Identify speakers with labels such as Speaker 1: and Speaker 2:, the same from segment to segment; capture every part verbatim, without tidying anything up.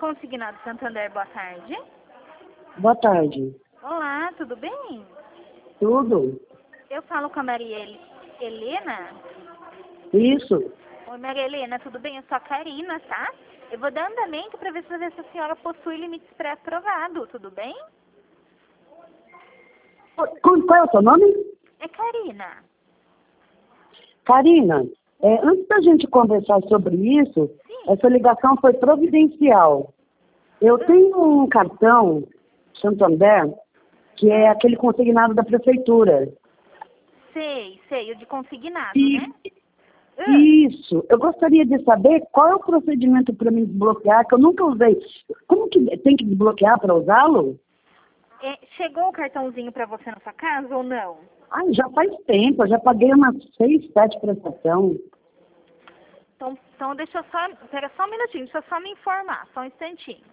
Speaker 1: Consignado Santander, boa tarde.
Speaker 2: Boa tarde.
Speaker 1: Olá, tudo bem?
Speaker 2: Tudo?
Speaker 1: Eu falo com a Maria Hel- Helena.
Speaker 2: Isso.
Speaker 1: Oi, Maria Helena, tudo bem? Eu sou a Karina, tá? Eu vou dar andamento para ver se a senhora possui limite pré-aprovado, tudo bem?
Speaker 2: Qual, qual é o seu nome?
Speaker 1: É Karina.
Speaker 2: Karina, é, antes da gente conversar sobre isso,
Speaker 1: Sim.
Speaker 2: essa ligação foi providencial. Eu tenho um cartão Santander, que é aquele consignado da prefeitura.
Speaker 1: Sei, sei, o de consignado,
Speaker 2: E,
Speaker 1: né? Ah,
Speaker 2: Isso. Eu gostaria de saber qual é o procedimento para me desbloquear, que eu nunca usei. Como que tem que desbloquear para usá-lo?
Speaker 1: é, chegou o cartãozinho para você na sua casa ou não?
Speaker 2: Ai, já faz tempo, eu já paguei umas seis, sete prestações.
Speaker 1: Então, então deixa eu só, pera só um minutinho, deixa eu só me informar, só um instantinho.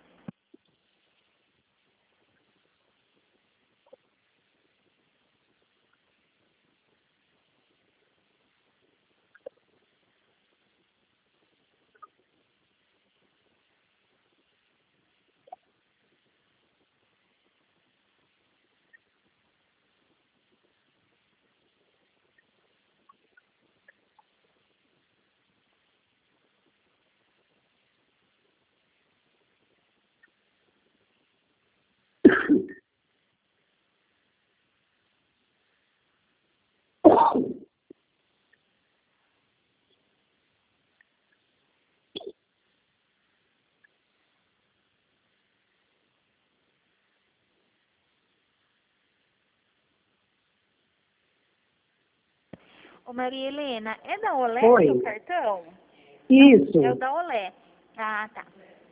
Speaker 1: Ô Maria Helena, é da Olé
Speaker 2: Oi.
Speaker 1: seu cartão?
Speaker 2: Isso.
Speaker 1: É o da Olé. Ah, tá.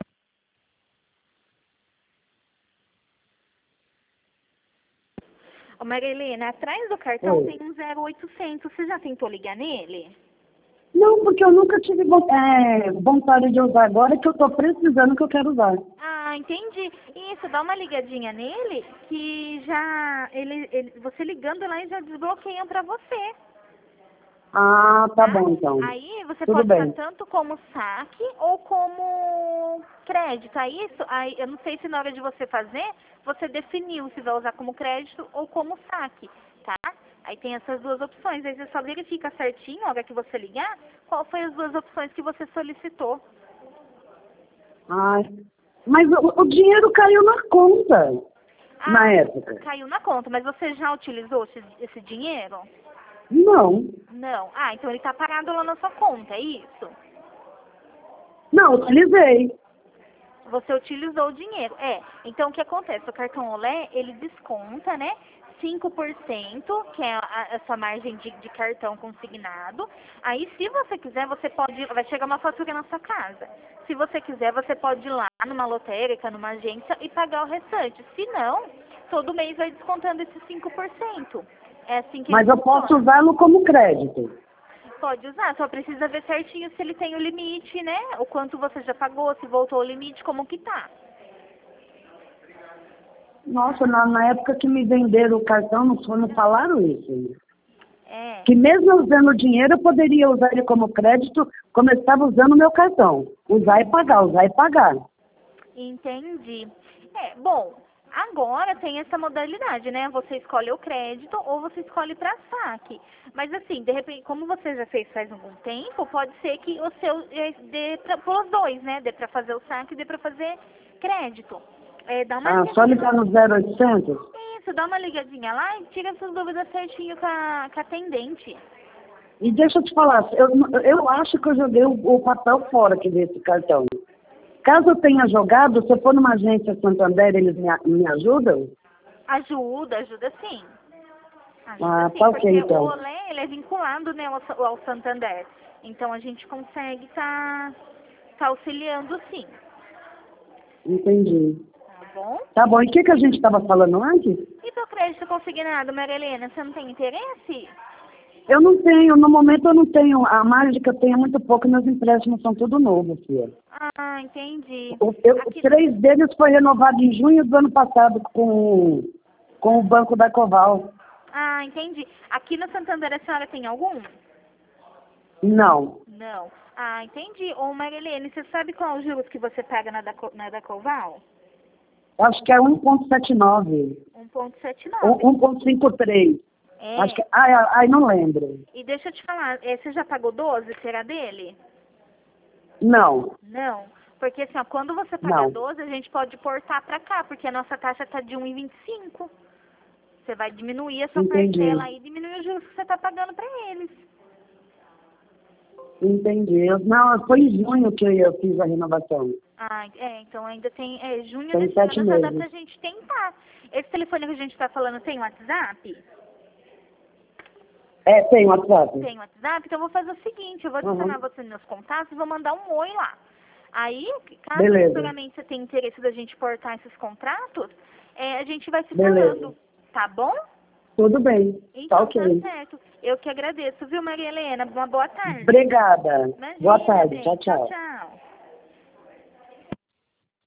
Speaker 1: Ô Maria Helena, atrás do cartão
Speaker 2: Oi.
Speaker 1: tem um zero oitocentos. Você já tentou ligar nele?
Speaker 2: Não, porque eu nunca tive vo- é, vontade de usar agora, que eu estou precisando que eu quero usar.
Speaker 1: Ah, entendi. Isso, dá uma ligadinha nele que já ele, ele você ligando lá e já desbloqueiam pra você.
Speaker 2: Ah, tá
Speaker 1: Tá?
Speaker 2: bom então.
Speaker 1: Aí você
Speaker 2: Tudo
Speaker 1: pode usar
Speaker 2: bem.
Speaker 1: tanto como saque ou como crédito. Aí isso, aí eu não sei se na hora de você fazer, você definiu se vai usar como crédito ou como saque, tá? Aí tem essas duas opções. Aí você só verifica certinho, na hora que você ligar, qual foi as duas opções que você solicitou.
Speaker 2: Ai, mas o, o dinheiro caiu na conta, na
Speaker 1: Ah,
Speaker 2: época.
Speaker 1: caiu na conta, mas você já utilizou esse, esse dinheiro?
Speaker 2: Não.
Speaker 1: Não. Ah, então ele tá parado lá na sua conta, é isso?
Speaker 2: Não, utilizei.
Speaker 1: Você utilizou o dinheiro. É, então o que acontece? O cartão Olé, ele desconta, né? cinco por cento, que é a, a sua margem de, de cartão consignado. Aí, se você quiser, você pode... Vai chegar uma fatura na sua casa. Se você quiser, você pode ir lá numa lotérica, numa agência e pagar o restante. Se não, todo mês vai descontando esses cinco por cento. É assim que ele
Speaker 2: Mas eu posso
Speaker 1: funciona.
Speaker 2: usá-lo como crédito.
Speaker 1: Pode usar, só precisa ver certinho se ele tem o limite, né? O quanto você já pagou, se voltou ao limite, como que tá.
Speaker 2: Nossa, na, na época que me venderam o cartão, não, foi- não falaram isso.
Speaker 1: É,
Speaker 2: Que mesmo eu usando o dinheiro, eu poderia usar ele como crédito, como eu estava usando o meu cartão. Usar e pagar, usar e pagar.
Speaker 1: entendi. É, bom, agora tem essa modalidade, né? Você escolhe o crédito ou você escolhe para saque. Mas assim, de repente, como você já fez faz algum tempo, pode ser que o seu eh, dê para os dois, né? Dê para fazer o saque e dê para fazer crédito. É, dá uma
Speaker 2: Ah, só
Speaker 1: ligadinha.
Speaker 2: ligar no zero oitocentos?
Speaker 1: Isso, dá uma ligadinha lá e tira essas dúvidas certinho com a, com a atendente.
Speaker 2: E deixa eu te falar, eu, eu acho que eu joguei o, o papel fora aqui desse cartão. Caso eu tenha jogado, se eu for numa agência Santander, eles me, a- me ajudam?
Speaker 1: Ajuda, ajuda sim. Ajuda
Speaker 2: Ah,
Speaker 1: sim,
Speaker 2: tá ok
Speaker 1: porque o
Speaker 2: então.
Speaker 1: Olé, ele é vinculado, né, ao, Sa- ao Santander. Então a gente consegue tá, tá auxiliando sim,
Speaker 2: Entendi.
Speaker 1: tá bom?
Speaker 2: Tá bom, e o que, que a gente estava falando antes?
Speaker 1: E seu crédito consignado, Maria Helena, você não tem interesse?
Speaker 2: Eu não tenho, no momento eu não tenho, a margem que eu tenho é muito pouco, meus empréstimos são tudo novo, filha.
Speaker 1: Ah, entendi.
Speaker 2: O, eu,
Speaker 1: Aqui,
Speaker 2: três deles foi renovado em junho do ano passado com, com o Banco da Coval.
Speaker 1: ah, entendi. Aqui no Santander a senhora tem algum?
Speaker 2: Não.
Speaker 1: Não. Ah, entendi. Ô, Marilene, você sabe qual é os juros que você paga na da, na da Coval?
Speaker 2: Acho que é um ponto setenta e nove.
Speaker 1: um ponto setenta e
Speaker 2: Ou
Speaker 1: nove.
Speaker 2: um ponto cinquenta e três.
Speaker 1: É.
Speaker 2: Acho que. Ai, ai, ai, não lembro.
Speaker 1: E deixa eu te falar, eh, você já pagou doze, será dele?
Speaker 2: Não.
Speaker 1: Não. Porque assim, ó, quando você paga
Speaker 2: Não.
Speaker 1: doze, a gente pode portar pra cá, porque a nossa taxa tá de um e vinte e cinco. Você vai diminuir a sua
Speaker 2: Entendi.
Speaker 1: parcela aí e diminuir os juros que você tá pagando pra eles.
Speaker 2: Entendi. Eu- Não, foi em junho que eu fiz a renovação.
Speaker 1: Ah, é, então ainda tem, é, junho
Speaker 2: Tem
Speaker 1: desse
Speaker 2: sete
Speaker 1: ano já dá
Speaker 2: meses.
Speaker 1: pra gente tentar. Esse telefone que a gente tá falando tem WhatsApp?
Speaker 2: É, tem WhatsApp.
Speaker 1: Tem WhatsApp? Então eu vou fazer o seguinte, eu vou
Speaker 2: Uhum.
Speaker 1: adicionar você nos meus contatos e vou mandar um oi lá. Aí, caso
Speaker 2: Beleza.
Speaker 1: futuramente você tenha interesse da gente portar esses contratos, é, a gente vai se
Speaker 2: Beleza.
Speaker 1: falando, tá bom?
Speaker 2: Tudo bem.
Speaker 1: Então
Speaker 2: Tá ok.
Speaker 1: tá certo. Eu que agradeço, viu, Maria Helena? Uma boa tarde.
Speaker 2: Obrigada.
Speaker 1: Imagina,
Speaker 2: Boa tarde.
Speaker 1: bem.
Speaker 2: Tchau, tchau.
Speaker 1: Tchau, tchau.